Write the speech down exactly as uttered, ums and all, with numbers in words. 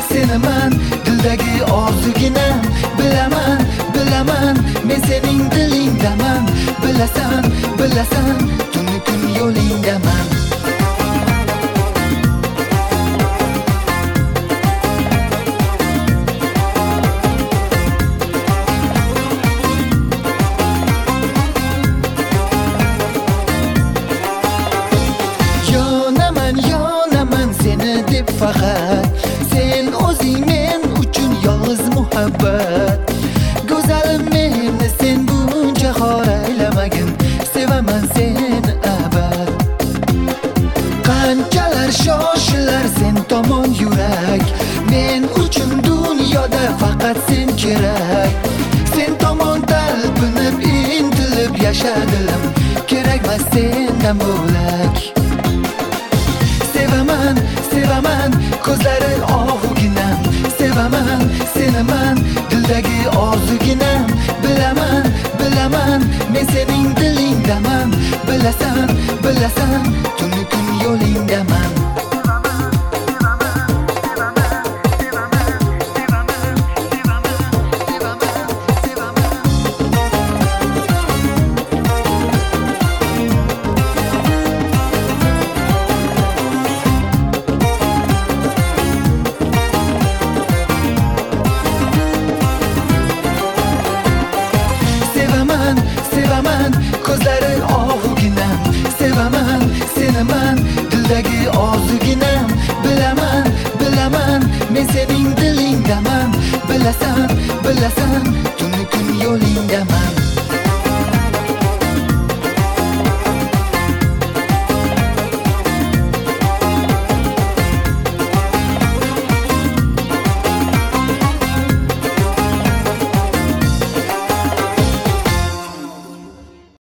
senaman, dildagi orzuginam. Bilaman, bilaman, men sening dilingdaman. Bilasan, bilasan, tunu kun yo'lingdaman. Yonaman, yonaman seni deb faqat, sen o'zing men uchun yolg'iz muhabbat. Go'zalim meni sen buncha xor aylamagin, sevaman seni abad. Qanchalar shoshilar sen tomon yurak, men uchun dunyoda faqat sen kerak. Sen tomon talpinib intilib yashadilim, kerakmas sendan bo'lak. Sevaman, sevaman, ko'zlari ohuginam. Sevaman, senaman, dildagi orzuginam. Bilaman, bilaman, men sening dilingdaman. Bilasan, bilasan, tunu kun yo'lingdaman. Sevaman, ko'zlari ohuginam. Sevaman, senaman, dildagi orzuginam. Bilaman, bilaman, men sening dilingdaman. Bilasan, bilasan,